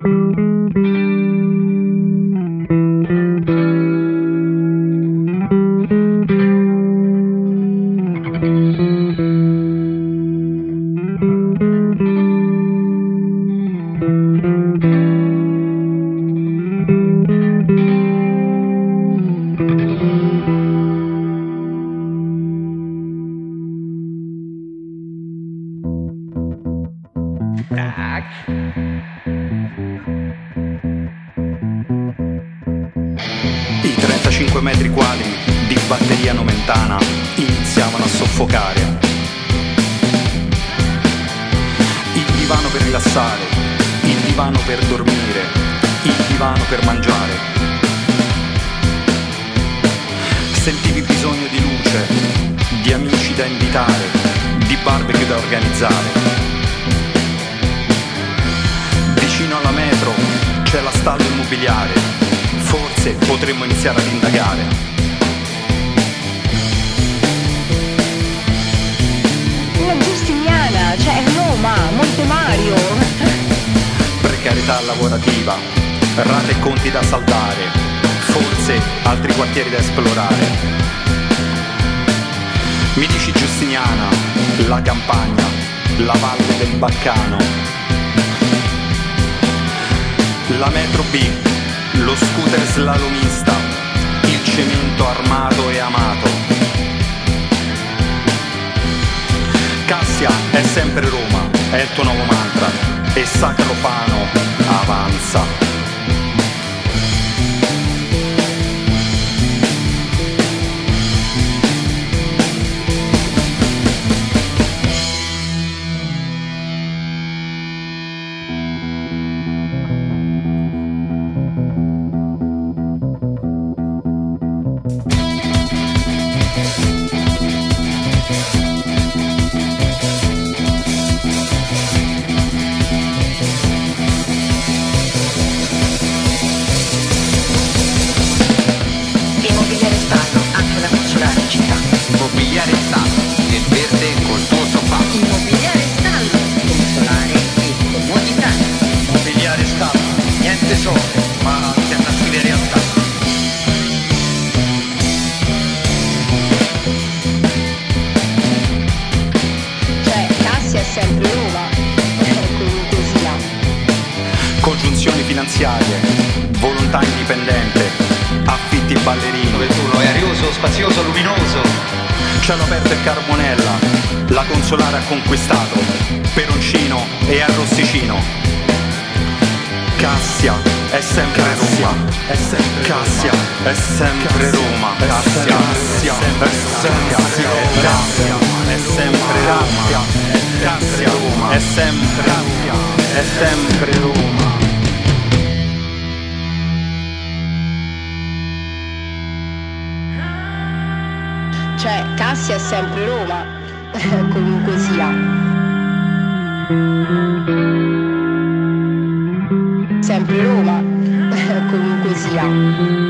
I 35 metri quadri di batteria nomentana iniziavano a soffocare. Il divano per rilassare, il divano per dormire, il divano per mangiare. Sentivi bisogno di luce, di amici da invitare, di barbecue da organizzare. Vicino alla metro c'è la stalla immobiliare, forse potremmo iniziare ad indagare. La Giustiniana, cioè Roma, Monte Mario. Precarietà lavorativa, rate e conti da saldare, forse altri quartieri da esplorare. Mi dici Giustiniana, la campagna, la valle del Baccano, la metro B, lo scooter slalomista, il cemento armato e amato. Cassia è sempre Roma, è il tuo nuovo mantra, e Sacro Fano avanza. Immobiliare Stallo, il verde col tuo sofà. Immobiliare Stallo, con solare e comodità. Immobiliare Stallo, niente sole, ma alternative realtà. Cioè, Cassia è sempre Roma, comunque sia. Congiunzioni finanziarie, volontà indipendente, affitti ballerini. Dove turno è arioso, spazioso, luminoso. Cielo aperto e carbonella, la consolare ha conquistato, peroncino e arrosticino. Cassia è sempre Roma, è sempre Cassia è sempre Roma, Cassia è sempre Roma, Cassia è sempre Roma. Cioè, Cassia è sempre Roma, comunque sia. Sempre Roma, comunque sia.